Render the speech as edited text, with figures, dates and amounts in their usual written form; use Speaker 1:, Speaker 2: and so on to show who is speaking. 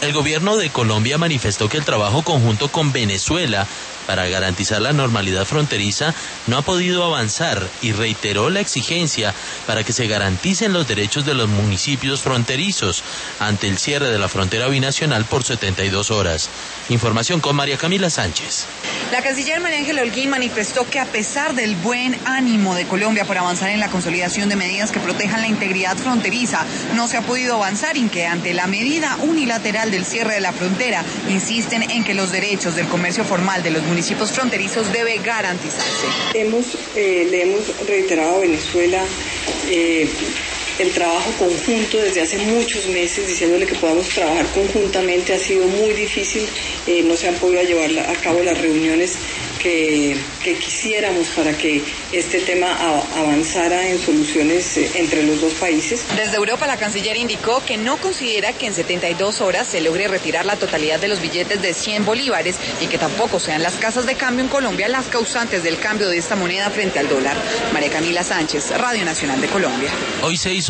Speaker 1: El gobierno de Colombia manifestó que el trabajo conjunto con Venezuela para garantizar la normalidad fronteriza no ha podido avanzar y reiteró la exigencia para que se garanticen los derechos de los municipios fronterizos ante el cierre de la frontera binacional por 72 horas. Información con María Camila Sánchez.
Speaker 2: La canciller María Ángela Holguín manifestó que a pesar del buen ánimo de Colombia por avanzar en la consolidación de medidas que protejan la integridad fronteriza, no se ha podido avanzar y que ante la medida unilateral del cierre de la frontera, insisten en que los derechos del comercio formal de los municipios fronterizos debe garantizarse.
Speaker 3: Le hemos reiterado a Venezuela el trabajo conjunto desde hace muchos meses, diciéndole que podamos trabajar conjuntamente. Ha sido muy difícil, no se han podido llevar a cabo las reuniones que quisiéramos para que este tema avanzara en soluciones entre los dos países.
Speaker 2: Desde Europa, la canciller indicó que no considera que en 72 horas se logre retirar la totalidad de los billetes de 100 bolívares y que tampoco sean las casas de cambio en Colombia las causantes del cambio de esta moneda frente al dólar. María Camila Sánchez, Radio Nacional de Colombia.
Speaker 1: Hoy se hizo